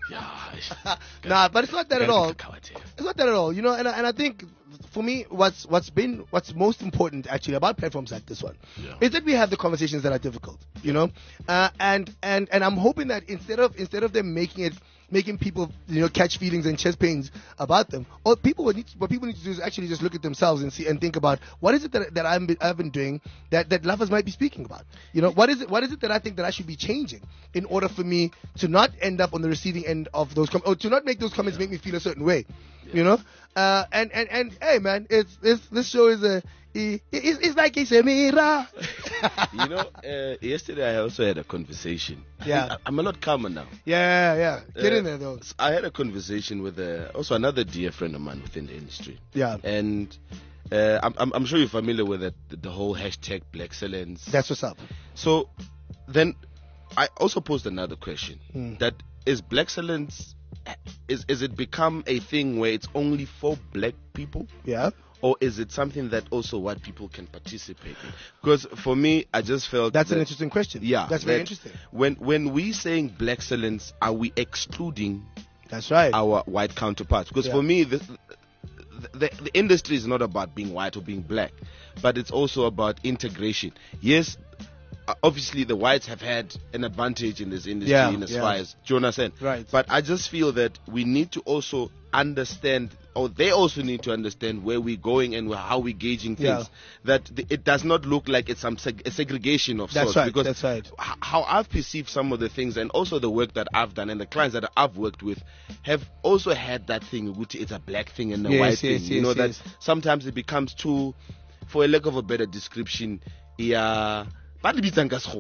Yeah. Nah, but it's not that at all. It's not that at all. You know, and I- and I think for me, what's what's been what's most important actually about platforms like this one Yeah. is that we have the conversations that are difficult. You know, uh, and and and I'm hoping that instead of instead of them making it making people you know catch feelings and chest pains about them, or people what, need, what people need to do is actually just look at themselves and see and think about what is it that that I'm, I've been doing that that lovers might be speaking about. You know, what is it what is it that I think that I should be changing in order for me to not end up on the receiving end of those com- or to not make those comments make me feel a certain way. You know, uh, and and and hey man, it's this this show is a it, it's, it's like it's a mirror. You know, uh, yesterday I also had a conversation. Yeah. I, I'm a lot calmer now. Yeah, yeah. Get Uh, in there though. I had a conversation with uh, also another dear friend of mine within the industry. Yeah. And uh, I'm, I'm I'm sure you're familiar with it, the, the whole hashtag Black Excellence. That's what's up. So then I also posed another question. Mm. That is Black Excellence, is, is it become a thing where it's only for black people? Yeah. Or is it something that also white people can participate in? Because for me, I just felt That's that, an interesting question. Yeah, That's very that interesting. When when we saying Black Excellence, are we excluding That's right. our white counterparts? Because Yeah. for me, the, the the industry is not about being white or being black, but it's also about integration. Yes, uh, obviously the whites have had an advantage in this industry Yeah, in as yeah. far as Jonas said. Right. But I just feel that we need to also understand, or they also need to understand where we're going and how we're gauging things. Yeah. That th- it does not look like it's some seg- a segregation of That's sorts. right, Because that's right. h- how I've perceived some of the things and also the work that I've done and the clients that I've worked with have also had that thing, which it's a black thing and a Yes, white yes, thing. You yes, know, yes. that sometimes it becomes too, for a lack of a better description, yeah. But it's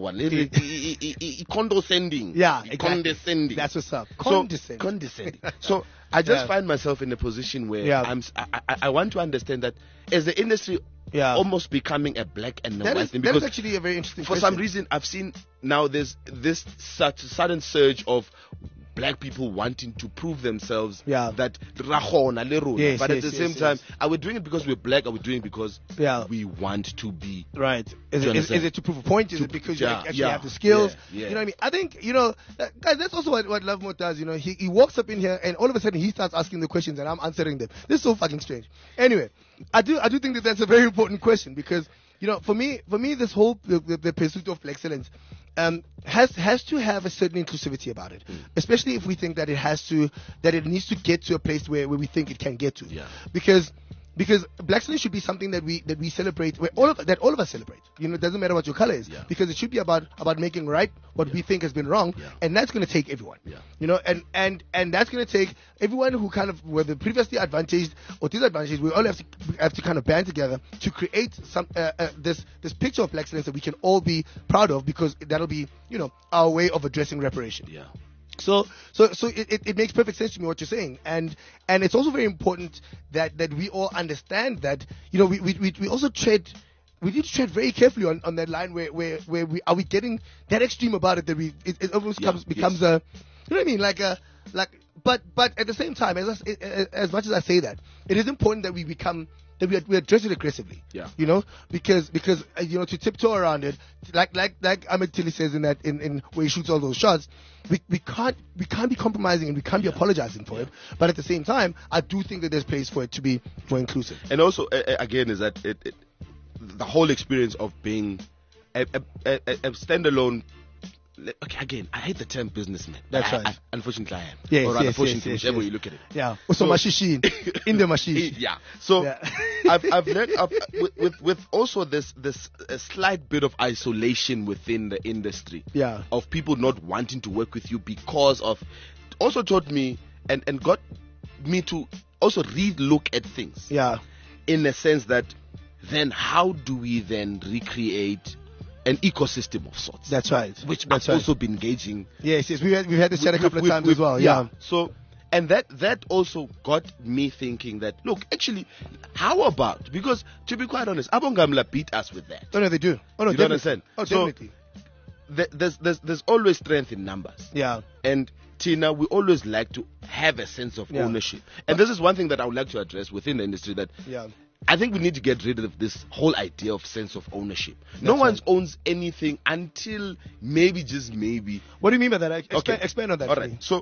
condescending. Yeah, It's exactly. condescending. That's what's up. So- Condescending. condescending. So I just Yeah. find myself in a position where Yeah. I'm. s- I, I- I want to understand that as the industry Yeah. almost becoming a black and a That white is, thing, that is because actually a very interesting for question. some reason I've seen now there's this such sudden surge of black people wanting to prove themselves Yeah. that rahona le rona. Yes, but yes, at the yes, same yes. time, are we doing it because we're black? Are we doing it because Yeah. we want to be? Right. Is Do it, you is, is understand? it to prove a point? Is To- it because yeah, you actually yeah, have the skills? yeah, yeah. You know what I mean? I think, you know, uh, guys, that's also what, what Love More does. You know, he, he walks up in here and all of a sudden he starts asking the questions and I'm answering them. This is so fucking strange. Anyway, I do I do think that that's a very important question because, you know, for me, for me, this whole the, the, the pursuit of excellence um, has has to have a certain inclusivity about it, especially if we think that it has to that it needs to get to a place where, where we think it can get to. Yeah. Because because black excellence should be something that we that we celebrate, where all of that all of us celebrate. You know, it doesn't matter what your color is, Yeah. because it should be about about making right what we think has been wrong, Yeah. and that's going to take everyone. Yeah. You know, and and and that's going to take everyone who kind of whether previously advantaged or disadvantaged. We all have to have to kind of band together to create some uh, uh, this this picture of black excellence that we can all be proud of, because that'll be, you know, our way of addressing reparation. Yeah. So, so, so it, it, it makes perfect sense to me what you're saying, and and it's also very important that, that we all understand that, you know, we we, we, we also tread we need to tread very carefully on, on that line where, where, where we are we getting that extreme about it that we it, it almost Yeah, comes becomes a, you know what I mean, like a like but but at the same time, as I, as much as I say that, it is important that we become that we, we address it aggressively. Yeah. You know, because because uh, you know, to tiptoe around it, like like like Ahmed Tilly says in that in, in where he shoots all those shots, we we can't we can't be compromising and we can't be apologizing for it. But at the same time, I do think that there's place for it to be more inclusive. And also, uh, uh, again, is that it, it, the whole experience of being a, a, a, a standalone. Okay, again, I hate the term businessman. That's I, right. I, unfortunately, I am. Yes, or rather, yes, fortunately, yes, yes, whichever yes. way you look at it. Yeah. So, So- machine in the machine. Yeah. So Yeah. I've I've learned I've, with, with with also this this a slight bit of isolation within the industry. Yeah. Of people not wanting to work with you because of, also taught me and and got me to also re-look at things. Yeah. In the sense that, then how do we then recreate an ecosystem of sorts? That's right. Which That's I've right. also been gauging. Yes, yes. We've had, we've had this chat a with- couple with- of times with- as well. Yeah. So, and that that also got me thinking that, look, actually, how about, because to be quite honest, Abongamla beat us with that. Oh no, they do. Oh no, You don't definitely. understand? Oh, So- definitely. Th- There's, there's, there's always strength in numbers. Yeah. And Tina, we always like to have a sense of Yeah. ownership. And this is one thing that I would like to address within the industry, that Yeah. I think we need to get rid of this whole idea of sense of ownership. no That's one right. owns anything until maybe, just maybe, What do you mean by that? Explain, Okay. explain on that. All for right. me. So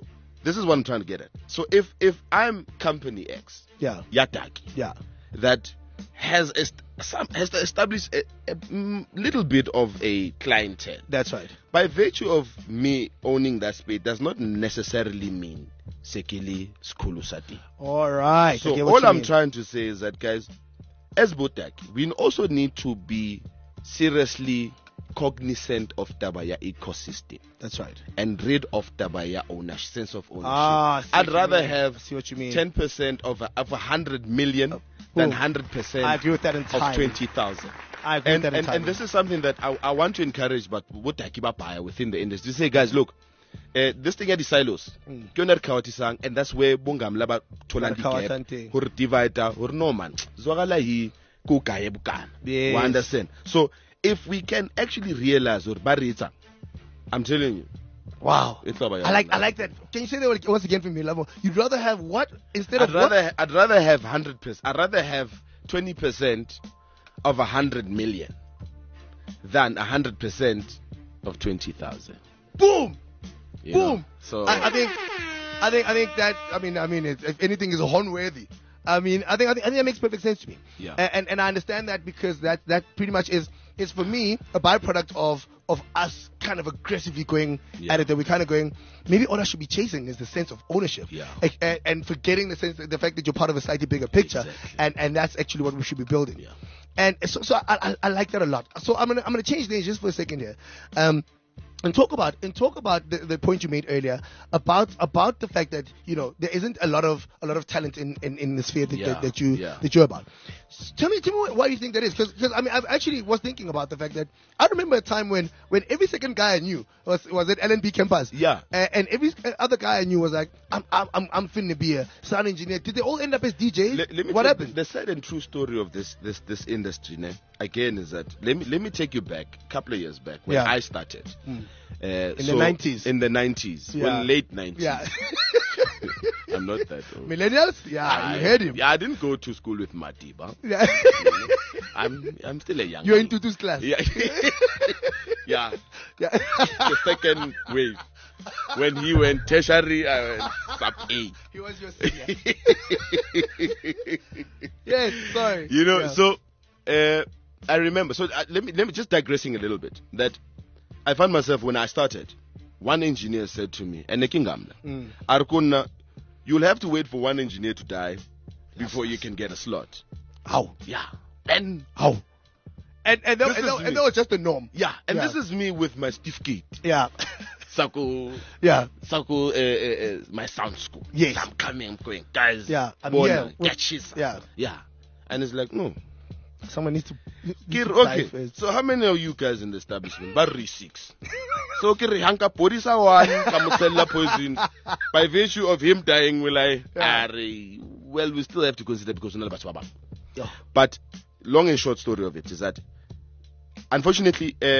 this is what I'm trying to get at. So if if I'm company X, Yeah. Yataki, Yeah. that has est- some has established a, a mm, little bit of a clientele. That's right. By virtue of me owning that space, does not necessarily mean Sekili Skulu Sati. All right. So I get what all you I'm mean. trying to say is that, guys, as Botaki, we also need to be seriously cognizant of Tabaya ecosystem That's right. and rid of Tabaya ownership, sense of ownership. Ah, I see I'd what you rather mean. have I see what you mean. ten percent of a, of a hundred million Oh, than boom. hundred percent I agree with that of entirely. twenty thousand. I agree And, with that and, entirely. and this is something that I, I want to encourage, but what I keep up within the industry. Say, guys, look, uh, this thing at the silos, Mm. mm. and that's where Bongam Laba Tolandi Bakawatante. gap, or divider, or no man. Zwagala hi kukaye bukana. Yes. You understand? So if we can actually realize or barita, I'm telling you, Wow. it's about I like I like that. Can you say that once again for me, Lavo? You'd rather have what instead I'd of rather what? I'd rather have hundred percent. I'd rather have twenty percent of a hundred million than a hundred percent of twenty thousand. Boom. You Boom. know? So I, I think, I think, I think that. I mean, I mean, it, if anything is horn worthy. I mean, I think, I think, I think that makes perfect sense to me. Yeah. And, and and I understand that because that that pretty much is is for me a byproduct of of us kind of aggressively going Yeah. at it. That we're kind of going. Maybe all I should be chasing is the sense of ownership. Yeah. And, and, and forgetting the sense, the fact that you're part of a slightly bigger picture, Exactly. and and that's actually what we should be building. Yeah. And so so I, I I like that a lot. So I'm gonna I'm gonna change lanes just for a second here. Um. And talk about and talk about the, the point you made earlier about about the fact that you know there isn't a lot of a lot of talent in, in, in the sphere that, Yeah, that, that you yeah. that you're about. S- Tell me, tell me why you think that is, because I mean I actually was thinking about the fact that I remember a time when when every second guy I knew was was at L N B campus. Yeah. and, and every other guy I knew was like I'm I'm I'm, I'm finna be a sound engineer. Did they all end up as D Js? Let, let me what tell- happened? The sad and true story of this this this industry, ne, again, is that let me let me take you back a couple of years back when Yeah. I started. Uh, in the nineties. In the nineties, Yeah. well, late nineties. Yeah, I'm not that old. millennials. Yeah, I, you heard him. Yeah, I didn't go to school with Matiba. Yeah. I'm I'm still a young. You're guy. in Tutu's class. Yeah. Yeah. Yeah. The second wave. When he went tertiary, I went sub A. He was your senior. Yes, sorry. You know, Yeah. so uh, I remember. So uh, let me let me just digressing a little bit. That I found myself when I started. One engineer said to me, "And Nekingamla, Mm. Arkuna, you'll have to wait for one engineer to die before you can get a slot." How? Yeah. And How? And and that, This and, is that, me. and that was just the norm. yeah, and Yeah. this is me with my certificate. Yeah. Sako, Yeah. Sako, uh, uh, uh, my sound school. Yes. I'm coming, I'm going, guys. Yeah, I'm bona, here with- get shit. yeah. Yeah. And it's like, no. Someone needs to. needs Kir, to die okay, first. so how many of you guys in the establishment? Barry six. So kiri hanka porisa one kamusella poison. By virtue of him dying, will I? Yeah. Ari, well, we still have to consider because none of us were back. Yeah. But long and short story of it is that, unfortunately, uh,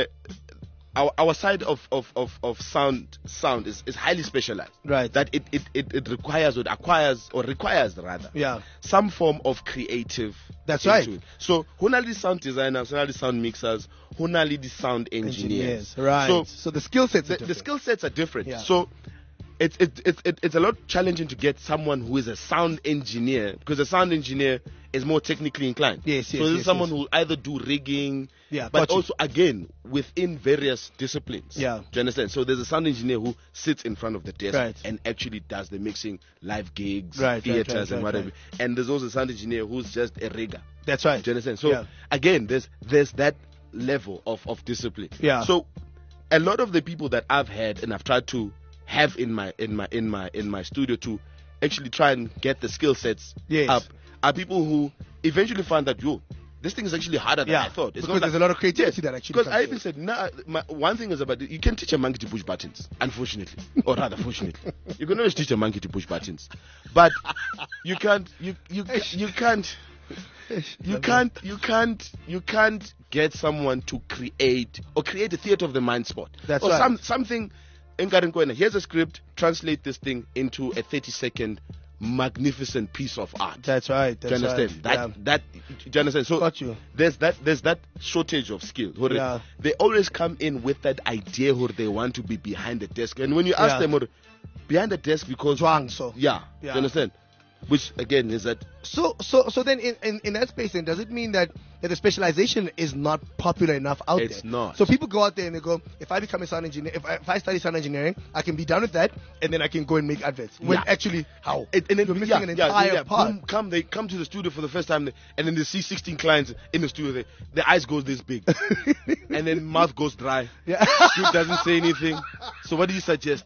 our our side of of of, of sound sound is, is highly specialized. Right. That it, it, it, it requires or acquires or requires rather Yeah. some form of creative. That's into right. it. So hunali sound designers, hunali sound mixers, hunali the sound engineers. Right. So So, the skill sets. the, are the different. skill sets are different. Yeah. So it's it, it, it, it's a lot challenging to get someone who is a sound engineer, because a sound engineer is more technically inclined. Yes, yes, So this yes, is someone yes. who will either do rigging, Yeah, but got you. also again within various disciplines. Yeah. Do you understand? So there's a sound engineer who sits in front of the desk Right. and actually does the mixing, live gigs, Right, right, theaters, right, and right, whatever. right. And there's also a sound engineer who's just a rigger. That's right. Do you understand? So Yeah. again, there's there's that level of, of discipline. Yeah. So a lot of the people that I've had and I've tried to have in my in my in my in my studio to actually try and get the skill sets Yes. up are people who eventually find that yo, this thing is actually harder than Yeah. I thought. Because not there's like- a lot of creativity that actually Because comes I in. even said, nah, my, one thing is about it, you can teach a monkey to push buttons, unfortunately, or rather, fortunately, you can always teach a monkey to push buttons, but you can't you you you can't. You can't, you can't, you can't get someone to create or create a theater of the mind spot. That's or right. some something. Here's a script. Translate this thing into a thirty second magnificent piece of art. That's right. That's do you understand? right. That yeah. that do you understand? So Got you. there's that there's that shortage of skill. Hore, Yeah. They always come in with that idea where they want to be behind the desk. And when you ask Yeah. them, hore, behind the desk because Dwang, so. yeah, Yeah. do you understand? Which again is that So, so, so then, in, in, in that space, then does it mean that, that the specialization is not popular enough out It's there? not. So people go out there and they go, if I become a sound engineer, if I, if I study sound engineering, I can be done with that, and then I can go and make adverts. When Yeah. actually, how? It, and then, You're missing yeah, an yeah, entire yeah, part. Boom, come they come to the studio for the first time, and then they see sixteen clients in the studio. They, their eyes goes this big, and then mouth goes dry. Yeah. Dude doesn't say anything. So what do you suggest?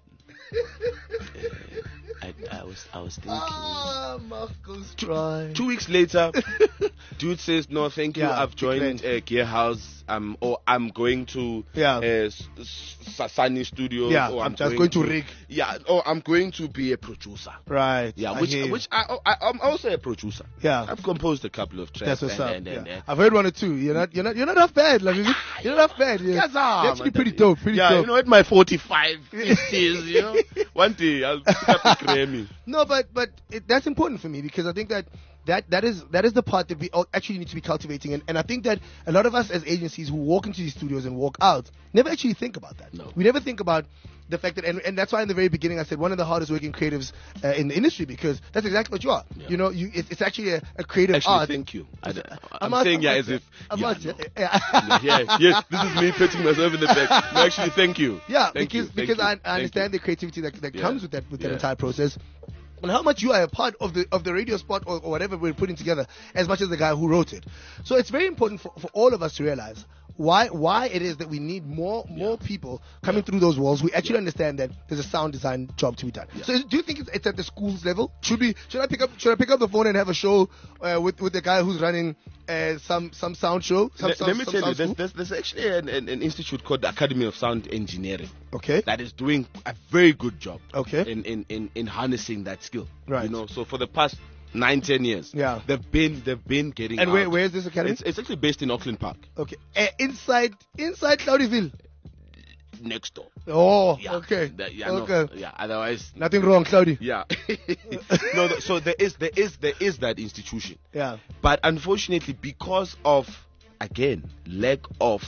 I, I was I was thinking. Ah, mouth goes dry. Two weeks later, dude says, "No, thank you. Yeah, I've joined uh, Gear House. Um, or I'm going to Yeah. uh, S- S- Sunny Studios. Yeah, or I'm just going to rig. Yeah, or I'm going to be a producer. Right. Yeah, I which hear you. which I, I I'm also a producer. Yeah. I've composed a couple of tracks. That's what's and, up. and, and, yeah. and- I've heard one or two. You're not, you're not, you're not half bad. Like, you're not half bad. You're, Yes, ah, you're actually man, pretty that- dope. Pretty yeah, dope. you know, at my forty-five, fifties, you know, one day I'll pick up a Grammy. No, but but it, that's important for me because I think that that that is that is the part that we all actually need to be cultivating, and, and I think that a lot of us as agencies who walk into these studios and walk out never actually think about that. No. We never think about the fact that, and, and that's why in the very beginning I said one of the hardest working creatives uh, in the industry because that's exactly what you are. Yeah. You know, you it, it's actually a, a creative Actually, art. thank you. I, I'm I'm, out- saying I'm yeah out as there. if I'm yeah, out no. there. Yeah. yeah, yeah, yes, this is me patting myself in the back. No, actually, thank you. Yeah, Thank because you, thank because you, I, thank I understand you. the creativity that, that Yeah. comes with that with that Yeah. entire process. And how much you are a part of the of the radio spot or, or whatever we're putting together, as much as the guy who wrote it. So it's very important for, for all of us to realize why why it is that we need more more people coming through those walls. We actually understand that there's a sound design job to be done. So do you think it's, it's at the schools level? Should we should I pick up should I pick up the phone and have a show uh, with with the guy who's running uh, some some sound show? Some, Let, some, let me some tell you, sound there's, school? there's, there's actually an, an, an institute called the Academy of Sound Engineering Okay. that is doing a very good job Okay. in, in, in, in harnessing that skill. Right. You know, so for the past nine, ten years, Yeah. they've been they've been getting And where out. where is this academy? It's, it's actually based in Auckland Park, Okay. Uh, inside inside Cloudyville. next door. Oh, Yeah. okay. That- yeah, okay. No, yeah. Otherwise, Nothing wrong, Cloudy. yeah. no, th- so there is there is there is that institution, Yeah. but unfortunately, because of again lack of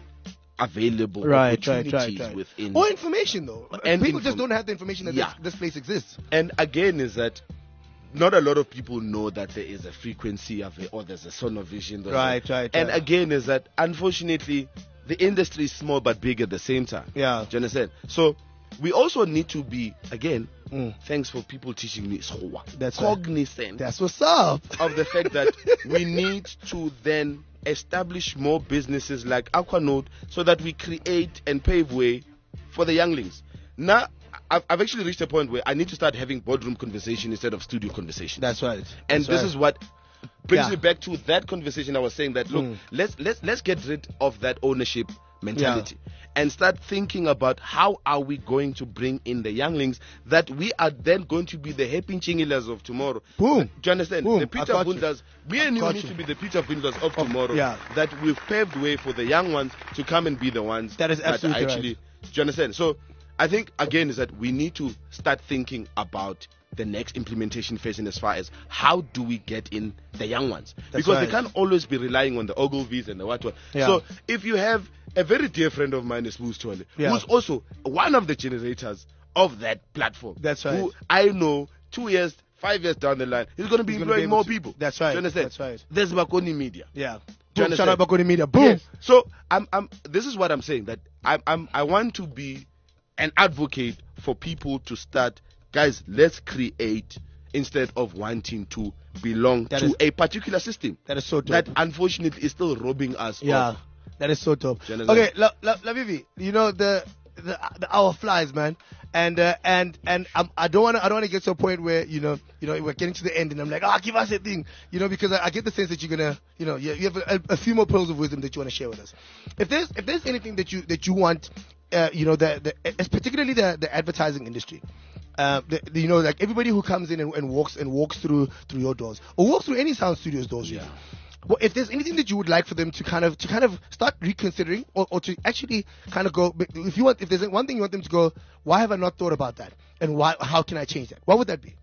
available Right, right, opportunities right, right. within Or information though. And People just inform- don't have the information that Yeah. this, this place exists. And again, is that not a lot of people know that there is a frequency of it, or there's a sonovision. there's a- Right, right, And right. again, is that unfortunately the industry is small but big at the same time. Yeah. Do you understand? So we also need to be again. Mm. Thanks for people teaching me Schowa, That's right. cognizant That's what's up. of the fact that we need to then establish more businesses like Aquanode so that we create and pave way for the younglings. Now, I've, I've actually reached a point where I need to start having boardroom conversation instead of studio conversation. That's right. and That's this right. is what brings Yeah. me back to that conversation I was saying that look, Mm. let's let's let's get rid of that ownership mentality and start thinking about how are we going to bring in the younglings that we are then going to be the happy chingilas of tomorrow. Boom. Do you understand? Boom. The I Peter got you. Bundlas, me I and you got need you. to be the Peter Bundlas of tomorrow. yeah. That we've paved way for the young ones to come and be the ones That is absolutely are actually. Do you understand? So I think again is that we need to start thinking about the next implementation phase in as far as how do we get in the young ones, That's because right. they can't always be relying on the Ogilvies and the what what. Yeah. So if you have a very dear friend of mine is Moose Twale, Yeah. who's also one of the generators of that platform. That's right. Who I know two years, five years down the line, he's going to be He's gonna be employing able more to- people. That's right. Do you understand? That's right. There's Bakoni Media. Yeah. Do you Boom. Shout understand? out Bakoni Media. Boom. Yes. So I'm, I'm. This is what I'm saying. That I'm, I'm. I want to be an advocate for people to start. Guys, let's create instead of wanting to belong That to is- a particular system That is so dope. that unfortunately is still robbing us. Yeah, of. that is so dope. Do you understand? Okay, La, La, La Vivi, you know the the the hour flies, man, and uh, and and I'm, I don't want to I don't want to get to a point where you know you know we're getting to the end and I'm like, ah, give us a thing, you know, because I, I get the sense that you're gonna you know you, you have a, a few more pearls of wisdom that you want to share with us. If there's if there's anything that you that you want, uh, you know, the the it's particularly the the advertising industry. Uh, the, the, you know, like everybody who comes in and, and walks and walks through through your doors or walks through any sound studio's doors, really. Well, if there's anything that you would like for them to kind of to kind of start reconsidering or, or to actually kind of go, if you want, if there's one thing you want them to go, why have I not thought about that, and why, how can I change that? What would that be?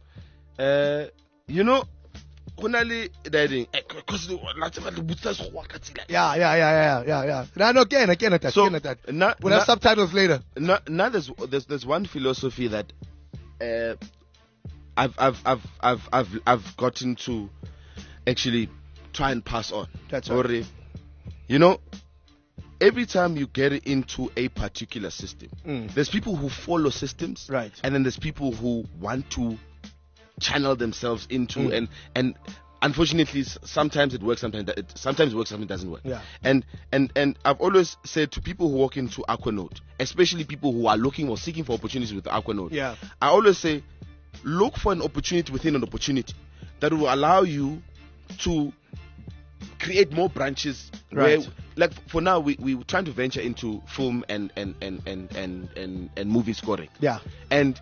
Uh, you know, Kunali daddy, because the Yeah, yeah, yeah, yeah, yeah, yeah. No, no, again, again at that, So, again at that. na- We'll have na- subtitles later. now, now there's, there's there's one philosophy that uh, I've I've I've I've I've I've gotten to actually try and pass on. That's right. Or, you know, every time you get into a particular system, Mm. there's people who follow systems, Right. and then there's people who want to channel themselves into Mm. and and unfortunately s- sometimes it works, sometimes it sometimes it works, sometimes it doesn't work. Yeah. And and and I've always said to people who walk into Aquanaut, especially people who are looking or seeking for opportunities with Aquanaut, Yeah. I always say, look for an opportunity within an opportunity that will allow you to create more branches. Right. Where, like for now, we we we're trying to venture into film and and and and and and, and movie scoring. Yeah, And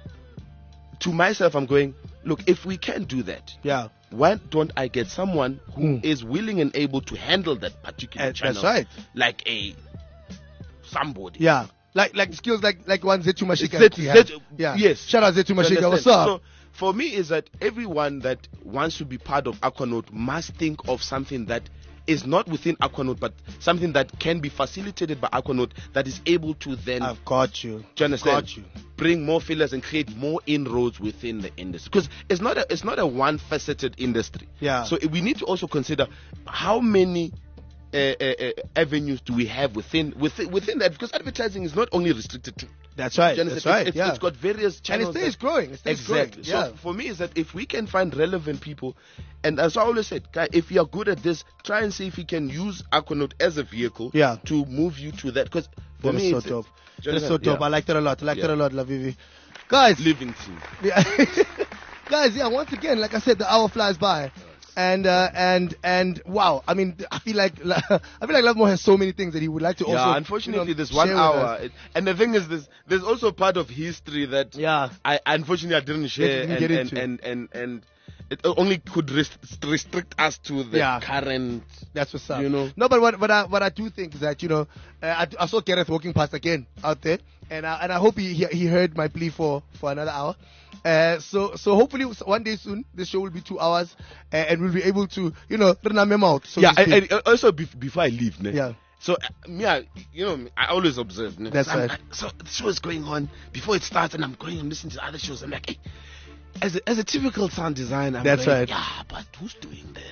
to myself, I'm going, look, if we can do that, yeah. why don't I get someone who Mm. is willing and able to handle that particular Uh, channel? that's right. Like a somebody. Yeah. Like like skills like like one Zetu Mashika. Zet- he had. Zet- yeah. yes. Shout out Zetu You Mashika. understand? What's up? So for me is that everyone that wants to be part of Aquanaut must think of something that is not within Aquanaut, but something that can be facilitated by Aquanaut that is able to then, I've got you. do you understand? Got you. Bring more fillers and create more inroads within the industry, because it's not a it's not a one faceted industry. Yeah. So we need to also consider how many uh, uh, uh, avenues do we have within within within that, because advertising is not only restricted to. That's right. Do you That's understand? right. It's, yeah. it's got various and it channels. stays that- growing. It stays Exactly. growing. So Yeah. for me is that if we can find relevant people, and as I always said, guy, if you are good at this, try and see if you can use Aquanaut as a vehicle Yeah. to move you to that. Because for That is me, so it's, dope. do you That is so understand? dope. Yeah. I like that a lot. I like Yeah. that a lot, Lavivi. Guys, Living team. yeah. guys, yeah. Once again, like I said, the hour flies by, and uh, and and wow. I mean, I feel like I feel like Lovemore has so many things that he would like to also. Yeah, unfortunately, you know, this one share with hour, us. it, and the thing is, this there's also part of history that Yeah. I unfortunately I didn't share, didn't and, get and, into. and and and it only could rest, restrict us to the Yeah. current. That's what's up. You know. No, but what what I what I do think is that you know uh, I, I saw Gareth walking past again out there, and I, and I hope he, he he heard my plea for for another hour. Uh, so so hopefully one day soon this show will be two hours, uh, and we'll be able to you know run our memo out. So Yeah, to and, speak. and also bef- before I leave, ne? Yeah. So uh, me, I, you know, I always observe. Ne? That's so I'm- right. So the show is going on before it starts, and I'm going and listening to other shows. I'm like, hey, as a, as a typical sound designer, I'm That's going, right. Yeah, but who's doing that?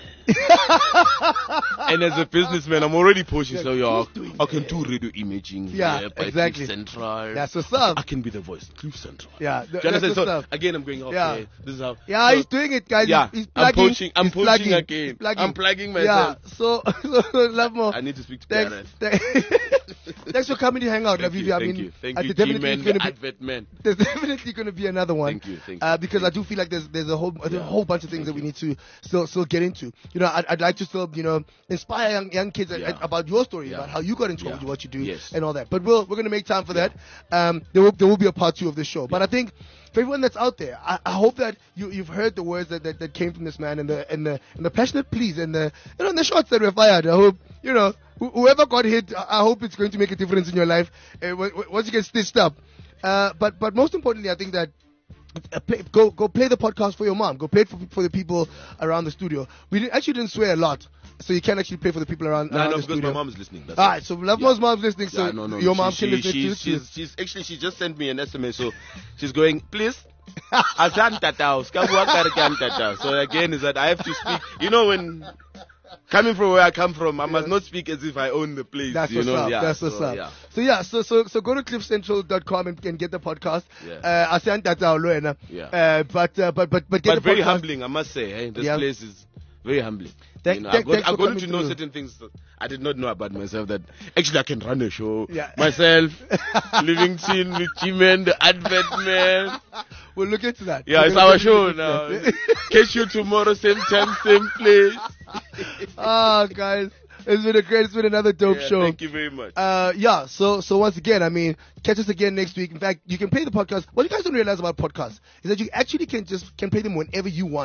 And as a businessman, I'm already pushing. So yeah, I can do radio imaging. Yeah, here by exactly. Cliff Central. That's what's up. I can be the voice, Cliff Central. Yeah, th- Do you that's understand? what's So up. again, I'm going. Okay, Yeah. this is how. Yeah, so- he's doing it, guys. Yeah, he's, he's I'm plugging. poaching- I'm he's poaching plugging, again. he's plugging. I'm plugging myself. Yeah, so, so Lovemore. I need to speak to Thanks, Gareth. th- thanks for coming to hang out, Thank Lavivi. you, I thank mean, you, thank uh, you, there's definitely G-Man, going the to be advert man. there's definitely going to be another one. Thank you, thank Uh, you, because thank I do feel like there's there's a whole there's a Yeah. whole bunch of things that we need to still still get into. You know, I'd, I'd like to still you know inspire young young kids Yeah. about your story, Yeah. about how you got into Yeah. what you do, Yes. and all that. But we'll we're going to make time for that. Um, there will there will be a part two of this show. But I think for everyone that's out there, I, I hope that you you've heard the words that, that, that came from this man and the and the and the passionate pleas and the you know and the shots that were fired. I hope you know wh- whoever got hit. I I hope it's going to make a difference in your life uh, w- w- once you get stitched up. Uh, but but most importantly, I think that. Uh, play, go go play the podcast for your mom. Go play it for, for the people around the studio. We didn't, actually didn't swear a lot, so you can actually play for the people around, No, around no, the because studio. my mom is listening. That's All all. right, so Lovemore's Yeah. mom's listening, so Yeah, no, no, your no. mom she, can listen she, to she's, it. she's, she's actually she just sent me an S M S, so she's going, please. Asan tatao, ska bua ka re ke ang tatao. So again, is that I have to speak. You know when coming from where I come from, I must not speak as if I own the place. That's you what's know? up. Yeah, That's what's so, up. Yeah. So yeah, so so so go to cliff central dot com and, and get the podcast. Yeah. Uh, I sent that out, Luena. Yeah. Uh, but uh, but but but get But the very podcast. humbling, I must say. Hey, this Yeah. place is very humbling. Thank- you know, thank- I got, thanks I for got coming to know through. certain things that I did not know about myself. That actually I can run a show Yeah. myself, Livingston with G-Man, the advert man. We'll look into that. Yeah, We're it's gonna our look show into now. that. Catch you tomorrow, same time, same place. Ah, guys, it's been a great, it's been another dope Yeah, show. Thank you very much. Uh, yeah, so so once again, I mean, catch us again next week. In fact, you can play the podcast. What you guys don't realize about podcasts is that you actually can just can play them whenever you want.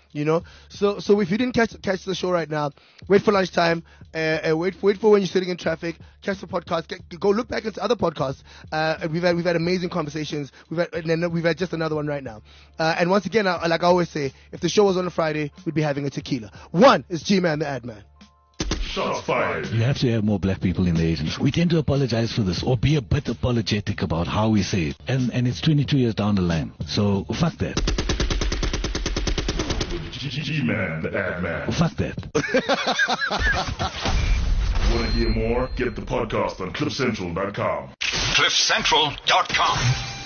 You know, so so if you didn't catch catch the show right now, wait for lunchtime. Uh, uh, wait wait for when you're sitting in traffic. Catch the podcast. Get, go look back into other podcasts. Uh, we've had we've had amazing conversations. We've had and then we've had just another one right now. Uh, and once again, I, like I always say, if the show was on a Friday, we'd be having a tequila. One is G-Man the Ad Man. Shots fired. You have to have more black people in the agency. We tend to apologize for this or be a bit apologetic about how we say it. And and it's twenty-two years down the line. So fuck that. G-Man, the Ad Man. Fuck that. Want to hear more? Get the podcast on cliff central dot com. cliff central dot com